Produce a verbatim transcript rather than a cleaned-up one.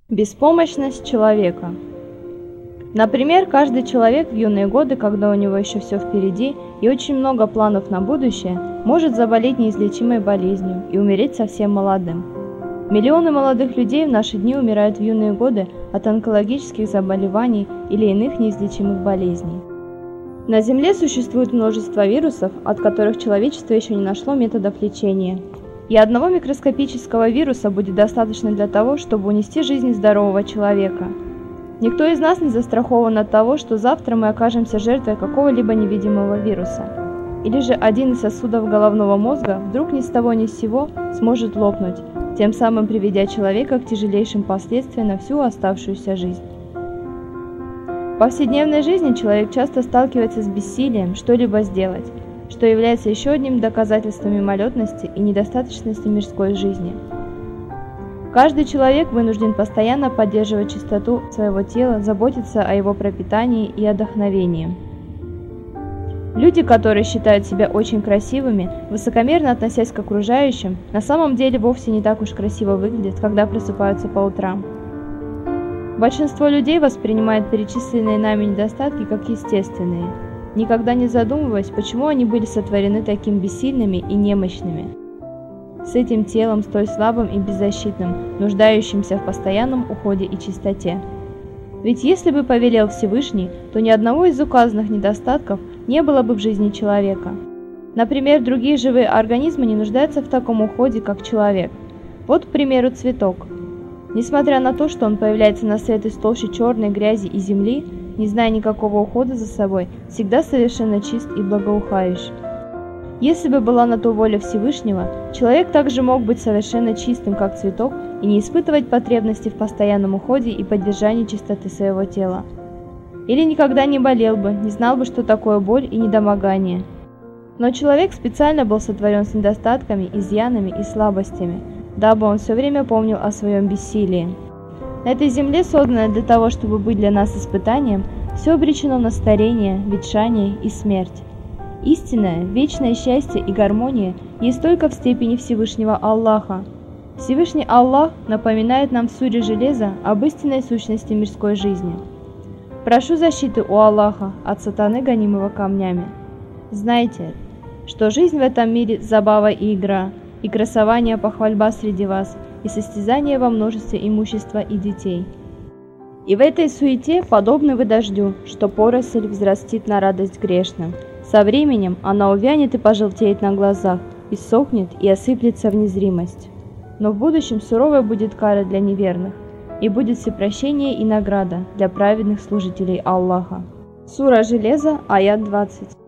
Беспомощность человека. Например, каждый человек в юные годы, когда у него еще все впереди и очень много планов на будущее, может заболеть неизлечимой болезнью и умереть совсем молодым. Миллионы молодых людей в наши дни умирают в юные годы от онкологических заболеваний или иных неизлечимых болезней. На Земле существует множество вирусов, от которых человечество еще не нашло методов лечения. И одного микроскопического вируса будет достаточно для того, чтобы унести жизнь здорового человека. Никто из нас не застрахован от того, что завтра мы окажемся жертвой какого-либо невидимого вируса. Или же один из сосудов головного мозга вдруг ни с того ни с сего сможет лопнуть, тем самым приведя человека к тяжелейшим последствиям на всю оставшуюся жизнь. В повседневной жизни человек часто сталкивается с бессилием что-либо сделать, что является еще одним доказательством мимолетности и недостаточности мирской жизни. Каждый человек вынужден постоянно поддерживать чистоту своего тела, заботиться о его пропитании и отдохновении. Люди, которые считают себя очень красивыми, высокомерно относясь к окружающим, на самом деле вовсе не так уж красиво выглядят, когда просыпаются по утрам. Большинство людей воспринимает перечисленные нами недостатки как естественные, никогда не задумываясь, почему они были сотворены такими бессильными и немощными, с этим телом столь слабым и беззащитным, нуждающимся в постоянном уходе и чистоте. Ведь если бы повелел Всевышний, то ни одного из указанных недостатков не было бы в жизни человека. Например, другие живые организмы не нуждаются в таком уходе, как человек. Вот, к примеру, цветок. Несмотря на то, что он появляется на свет из толщи черной грязи и земли, не зная никакого ухода за собой, всегда совершенно чист и благоухающий. Если бы была на то воля Всевышнего, человек также мог быть совершенно чистым, как цветок, и не испытывать потребности в постоянном уходе и поддержании чистоты своего тела. Или никогда не болел бы, не знал бы, что такое боль и недомогание. Но человек специально был сотворен с недостатками, изъянами и слабостями, дабы он все время помнил о своем бессилии. На этой земле, созданной для того, чтобы быть для нас испытанием, все обречено на старение, ветшание и смерть. Истинное, вечное счастье и гармония есть только в степени Всевышнего Аллаха. Всевышний Аллах напоминает нам в суре Железа об истинной сущности мирской жизни. Прошу защиты у Аллаха от сатаны, гонимого камнями. Знайте, что жизнь в этом мире – забава и игра, и красование, похвальба среди вас, и состязание во множестве имущества и детей. И в этой суете подобны вы дождю, что поросль взрастит на радость грешным. Со временем она увянет и пожелтеет на глазах, иссохнет и осыплется в незримость. Но в будущем суровая будет кара для неверных, и будет всепрощение и награда для праведных служителей Аллаха. Сура Железа, аят двадцать.